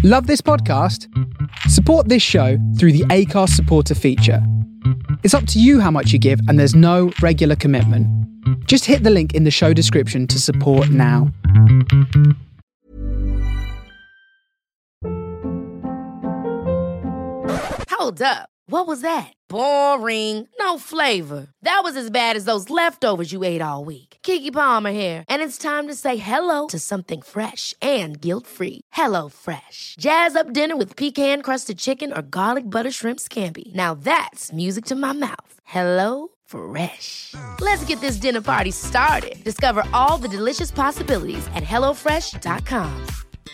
Love this podcast? Support this show through the Acast supporter feature. It's up to you how much you give, and there's no regular commitment. Just hit the link in the show description to support now. Hold up. What was that? Boring. No flavor. That was as bad as those leftovers you ate all week. Keke Palmer here, and it's time to say hello to something fresh and guilt-free. Hello Fresh. Jazz up dinner with pecan-crusted chicken or garlic butter shrimp scampi. Now that's music to my mouth. Hello Fresh. Let's get this dinner party started. Discover all the delicious possibilities at hellofresh.com.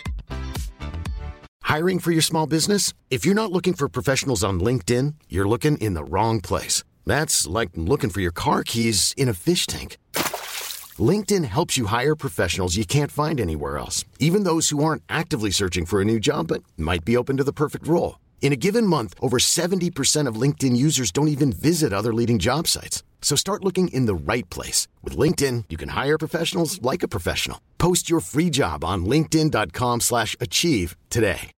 Hiring for your small business? If you're not looking for professionals on LinkedIn, you're looking in the wrong place. That's like looking for your car keys in a fish tank. LinkedIn helps you hire professionals you can't find anywhere else, even those who aren't actively searching for a new job but might be open to the perfect role. In a given month, over 70% of LinkedIn users don't even visit other leading job sites. So start looking in the right place. With LinkedIn, you can hire professionals like a professional. Post your free job on linkedin.com/achieve today.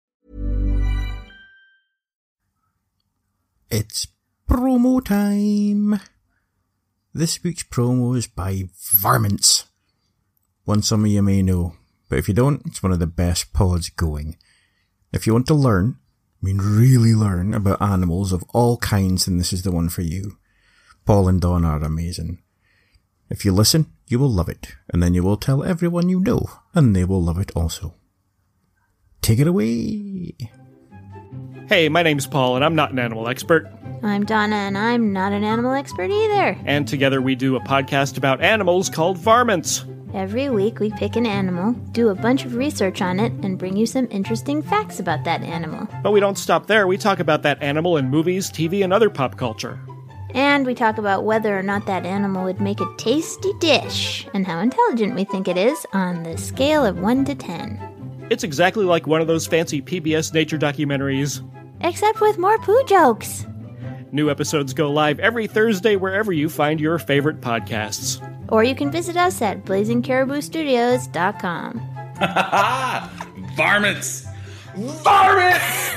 It's promo time. This week's promo is by Varmints. One some of you may know, but if you don't, it's one of the best pods going. If you want to learn, really learn about animals of all kinds, then this is the one for you. Paul and Don are amazing. If you listen, you will love it, and then you will tell everyone you know, and they will love it also. Take it away. Hey, my name's Paul, and I'm not an animal expert. I'm Donna, and I'm not an animal expert either. And together we do a podcast about animals called Varmints. Every week we pick an animal, do a bunch of research on it, and bring you some interesting facts about that animal. But we don't stop there. We talk about that animal in movies, TV, and other pop culture. And we talk about whether or not that animal would make a tasty dish, and how intelligent we think it is on the scale of 1 to 10. It's exactly like one of those fancy PBS nature documentaries. Except with more poo jokes. New episodes go live every Thursday wherever you find your favorite podcasts. Or you can visit us at blazingcariboustudios.com. Varmints! Varmints!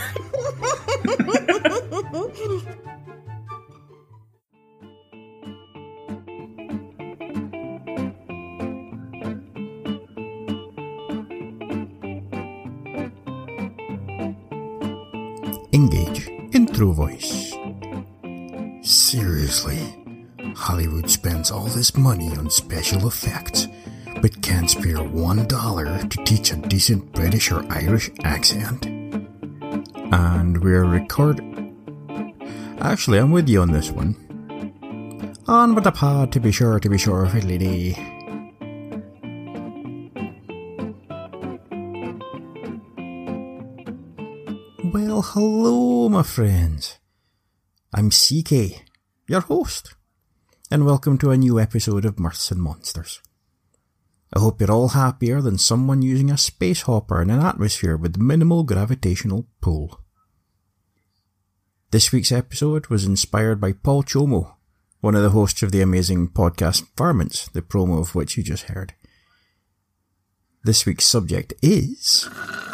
Engage. Intro voice. Seriously, Hollywood spends all this money on special effects, but can't spare $1 to teach a decent British or Irish accent. And we're Actually, I'm with you on this one. On with the pod to be sure, lady. Well, hello, my friends. I'm CK, your host, and welcome to a new episode of Mirths and Monsters. I hope you're all happier than someone using a space hopper in an atmosphere with minimal gravitational pull. This week's episode was inspired by Paul Chomo, one of the hosts of the amazing podcast Varmints, the promo of which you just heard. This week's subject is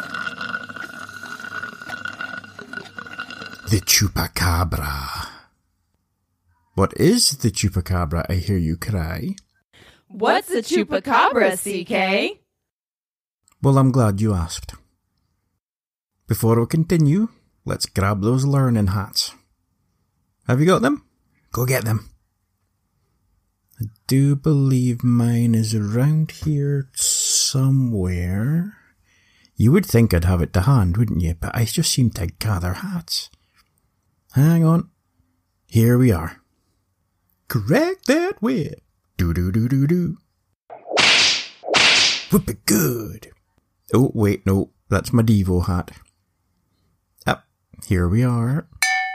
the Chupacabra. What is the Chupacabra, I hear you cry? What's a Chupacabra, CK? Well, I'm glad you asked. Before we continue, let's grab those learning hats. Have you got them? Go get them. I do believe mine is around here somewhere. You would think I'd have it to hand, wouldn't you? But I just seem to gather hats. Hang on. Here we are. Crack that whip. Do-do-do-do-do. Whip it good. Oh, wait, no. That's my Devo hat. Up. Here we are.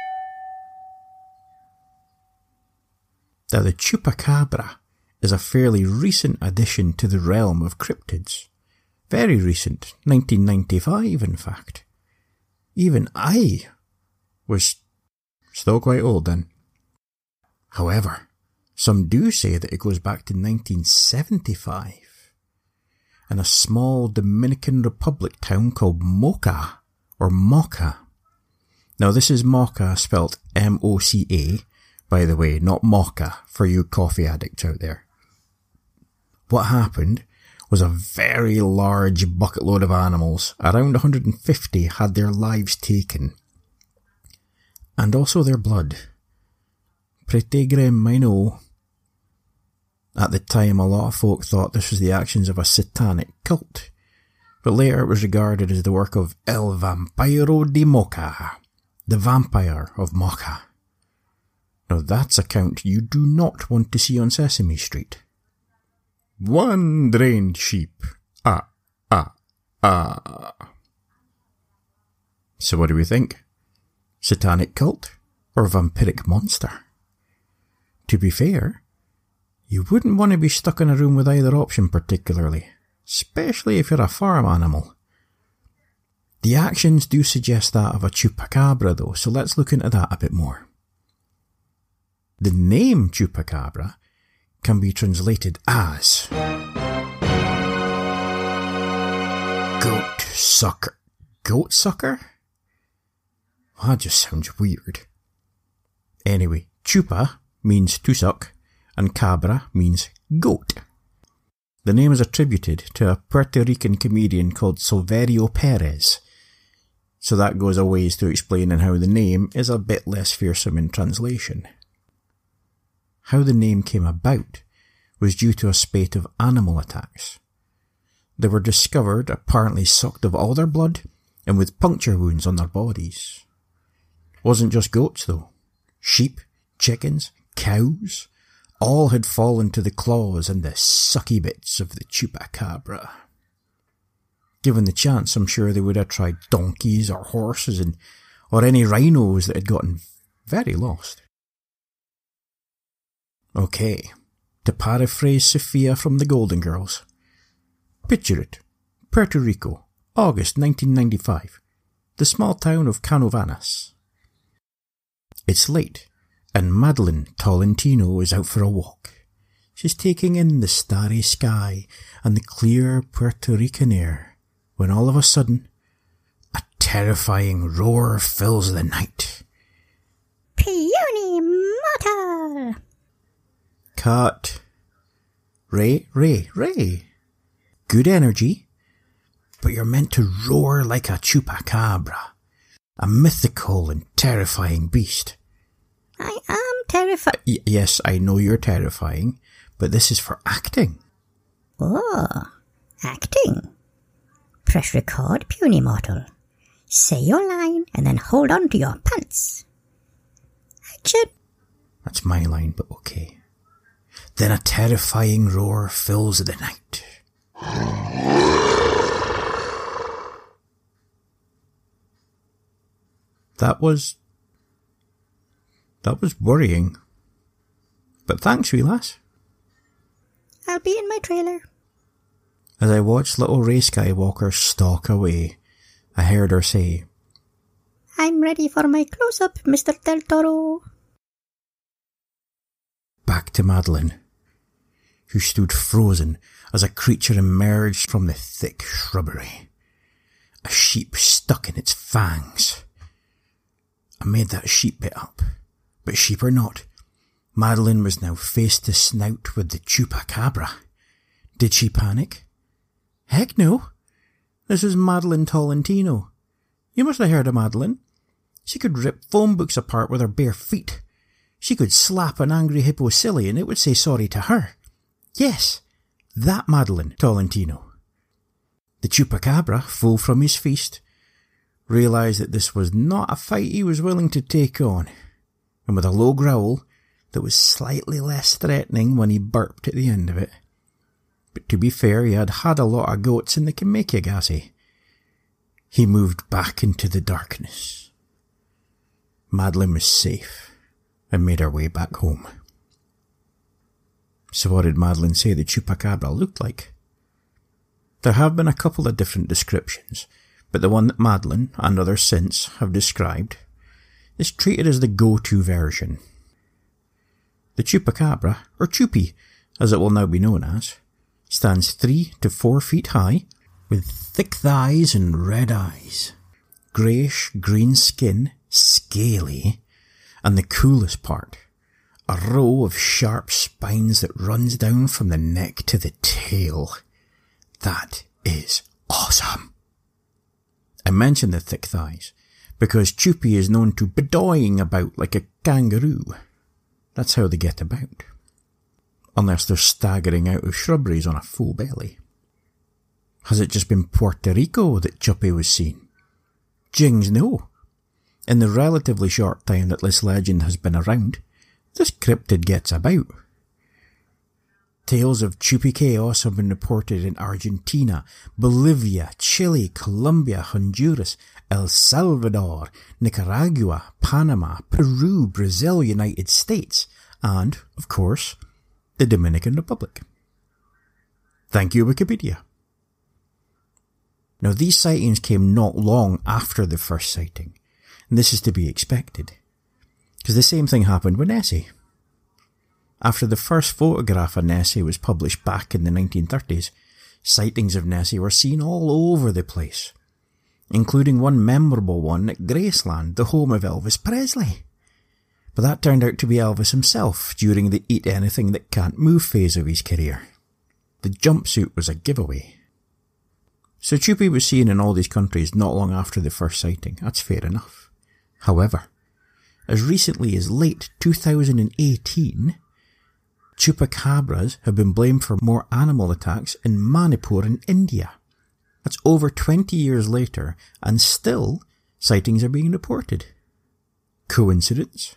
Now, the Chupacabra is a fairly recent addition to the realm of cryptids. Very recent. 1995, in fact. Even I was still quite old then. However, some do say that it goes back to 1975. In a small Dominican Republic town called Moca, or Mocha. Now this is Mocha spelt M-O-C-A, by the way, not Mocha for you coffee addicts out there. What happened was a very large bucket load of animals, around 150, had their lives taken. And also their blood. Pretty grim, I know. At the time, a lot of folk thought this was the actions of a satanic cult, but later it was regarded as the work of El Vampiro de Mocha, the vampire of Mocha. Now that's a count you do not want to see on Sesame Street. One drained sheep. Ah. So what do we think? Satanic cult or vampiric monster? To be fair, you wouldn't want to be stuck in a room with either option particularly, especially if you're a farm animal. The actions do suggest that of a chupacabra though, so let's look into that a bit more. The name chupacabra can be translated as goat sucker. Goat sucker? Well, that just sounds weird. Anyway, chupa means to suck, and cabra means goat. The name is attributed to a Puerto Rican comedian called Silverio Perez, so that goes a ways to explaining how the name is a bit less fearsome in translation. How the name came about was due to a spate of animal attacks. They were discovered apparently sucked of all their blood and with puncture wounds on their bodies. Wasn't just goats though. Sheep, chickens, cows, all had fallen to the claws and the sucky bits of the chupacabra. Given the chance, I'm sure they would have tried donkeys or horses or any rhinos that had gotten very lost. Okay, to paraphrase Sophia from the Golden Girls. Picture it. Puerto Rico, August 1995. The small town of Canovanas. It's late, and Madeline Tolentino is out for a walk. She's taking in the starry sky and the clear Puerto Rican air, when all of a sudden, a terrifying roar fills the night. Puny mortal! Cut. Ray. Good energy, but you're meant to roar like a chupacabra, a mythical and terrifying beast. I am terrified. Yes, I know you're terrifying, but this is for acting. Oh, acting. Press record, puny mortal. Say your line and then hold on to your pants. Action. That's my line, but okay. Then a terrifying roar fills the night. That was worrying. But thanks, wee lass. I'll be in my trailer. As I watched little Ray Skywalker stalk away, I heard her say, I'm ready for my close-up, Mr. Del Toro. Back to Madeline, who stood frozen as a creature emerged from the thick shrubbery. A sheep stuck in its fangs. I made that sheep bit up, but sheep or not, Madeline was now face to snout with the chupacabra. Did she panic? Heck no. This was Madeline Tolentino. You must have heard of Madeline. She could rip phone books apart with her bare feet. She could slap an angry hippo silly and it would say sorry to her. Yes, that Madeline Tolentino. The chupacabra, full from his feast, realised that this was not a fight he was willing to take on, and with a low growl that was slightly less threatening when he burped at the end of it. But to be fair, he had had a lot of goats and they can make you gassy. He moved back into the darkness. Madeline was safe and made her way back home. So what did Madeline say the chupacabra looked like? There have been a couple of different descriptions, but the one that Madeline and others since have described is treated as the go-to version. The chupacabra, or chupi, as it will now be known as, stands 3 to 4 feet high, with thick thighs and red eyes, greyish-green skin, scaly, and the coolest part, a row of sharp spines that runs down from the neck to the tail. That is awesome. I mention the thick thighs because Chupi is known to bedoying about like a kangaroo. That's how they get about. Unless they're staggering out of shrubberies on a full belly. Has it just been Puerto Rico that Chupi was seen? Jings no. In the relatively short time that this legend has been around, this cryptid gets about. Tales of Chupi chaos have been reported in Argentina, Bolivia, Chile, Colombia, Honduras, El Salvador, Nicaragua, Panama, Peru, Brazil, United States, and, of course, the Dominican Republic. Thank you, Wikipedia. Now, these sightings came not long after the first sighting, and this is to be expected, because the same thing happened with Nessie. After the first photograph of Nessie was published back in the 1930s, sightings of Nessie were seen all over the place, including one memorable one at Graceland, the home of Elvis Presley. But that turned out to be Elvis himself during the eat anything that can't move phase of his career. The jumpsuit was a giveaway. So Chupi was seen in all these countries not long after the first sighting. That's fair enough. However, as recently as late 2018, chupacabras have been blamed for more animal attacks in Manipur in India. That's over 20 years later, and still sightings are being reported. Coincidence?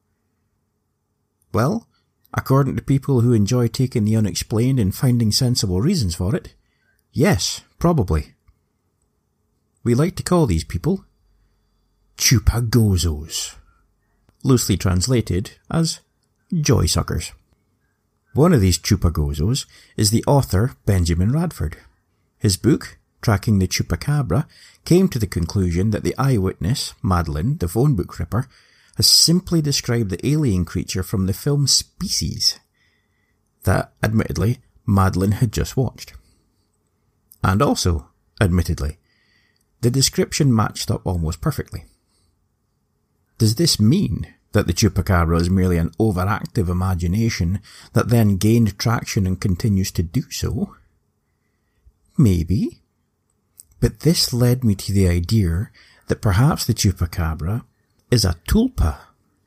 Well, according to people who enjoy taking the unexplained and finding sensible reasons for it, yes, probably. We like to call these people chupagozos, loosely translated as joy suckers. One of these chupagozos is the author Benjamin Radford. His book, Tracking the Chupacabra, came to the conclusion that the eyewitness, Madeline, the phone book ripper, has simply described the alien creature from the film Species, that, admittedly, Madeline had just watched. And also, admittedly, the description matched up almost perfectly. Does this mean that the chupacabra is merely an overactive imagination that then gained traction and continues to do so? Maybe. But this led me to the idea that perhaps the chupacabra is a tulpa.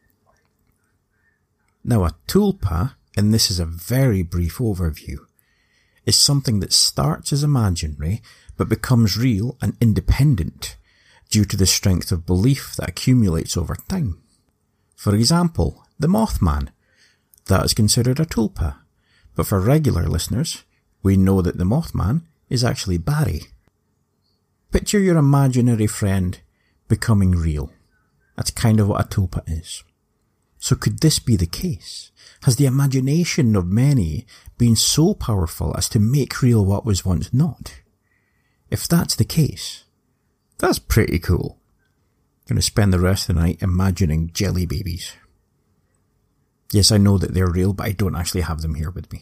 Now, a tulpa, and this is a very brief overview, is something that starts as imaginary but becomes real and independent due to the strength of belief that accumulates over time. For example, the Mothman. That is considered a tulpa, but for regular listeners, we know that the Mothman is actually Barry. Picture your imaginary friend becoming real. That's kind of what a tulpa is. So could this be the case? Has the imagination of many been so powerful as to make real what was once not? If that's the case, that's pretty cool. I'm going to spend the rest of the night imagining jelly babies. Yes, I know that they're real, but I don't actually have them here with me.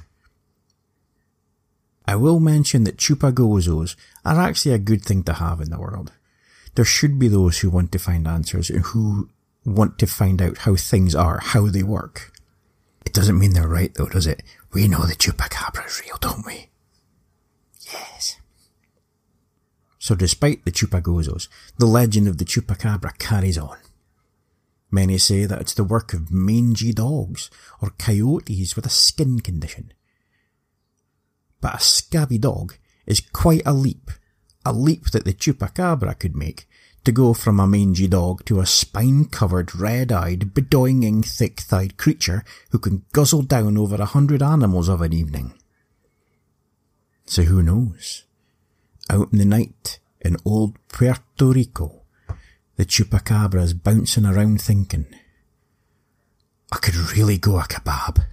I will mention that chupagozos are actually a good thing to have in the world. There should be those who want to find answers and who want to find out how things are, how they work. It doesn't mean they're right though, does it? We know the chupacabra is real, don't we? Yes. So despite the chupagozos, the legend of the chupacabra carries on. Many say that it's the work of mangy dogs or coyotes with a skin condition. But a scabby dog is quite a leap that the chupacabra could make to go from a mangy dog to a spine-covered, red-eyed, bedoying, thick-thighed creature who can guzzle down over 100 animals of an evening. So who knows? Out in the night, in old Puerto Rico, the chupacabra is bouncing around thinking, I could really go a kebab.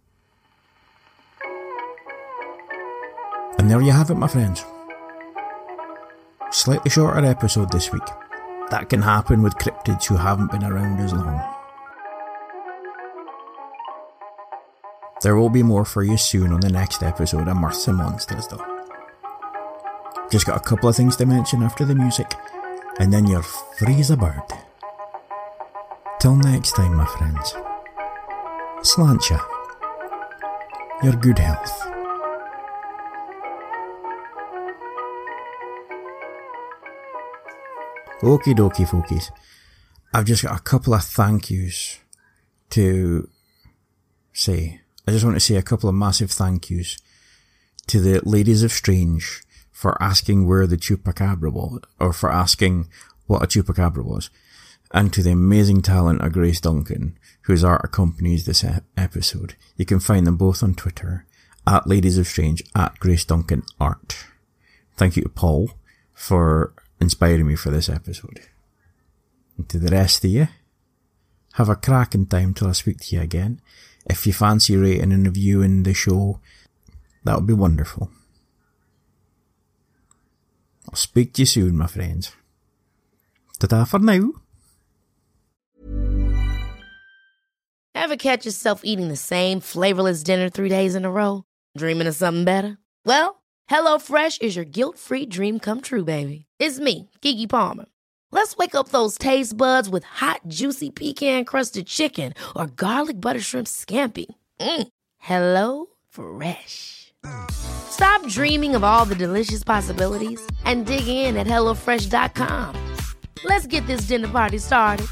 And there you have it, my friends. Slightly shorter episode this week. That can happen with cryptids who haven't been around as long. There will be more for you soon on the next episode of Mirths and Monsters though. Just got a couple of things to mention after the music, and then you're free as a bird. Till next time, my friends. Sláinte. Your good health. Okie dokie, folkies. I've just got a couple of thank yous to say. I just want to say a couple of massive thank yous to the Ladies of Strange for asking where the Chupacabra was, or for asking what a Chupacabra was, and to the amazing talent of Grace Duncan, whose art accompanies this episode. You can find them both on Twitter, at Ladies of Strange, at Grace Duncan Art. Thank you to Paul for inspiring me for this episode. And to the rest of you, have a cracking time till I speak to you again. If you fancy rating and reviewing the show, that would be wonderful. I'll speak to you soon, my friends. Ta-ta for now. Ever catch yourself eating the same flavorless dinner 3 days in a row? Dreaming of something better? Well, HelloFresh is your guilt-free dream come true, baby. It's me, Keke Palmer. Let's wake up those taste buds with hot, juicy pecan-crusted chicken or garlic butter shrimp scampi. Hello Fresh. Stop dreaming of all the delicious possibilities and dig in at HelloFresh.com. Let's get this dinner party started.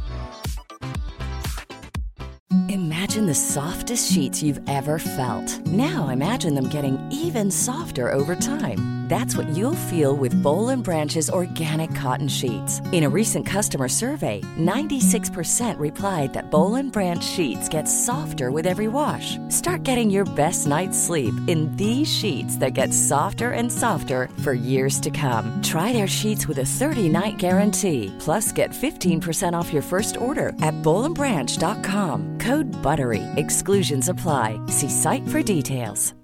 Imagine the softest sheets you've ever felt. Now imagine them getting even softer over time. That's what you'll feel with Boll & Branch's organic cotton sheets. In a recent customer survey, 96% replied that Boll & Branch sheets get softer with every wash. Start getting your best night's sleep in these sheets that get softer and softer for years to come. Try their sheets with a 30-night guarantee. Plus, get 15% off your first order at bollandbranch.com. Code BUTTERY. Exclusions apply. See site for details.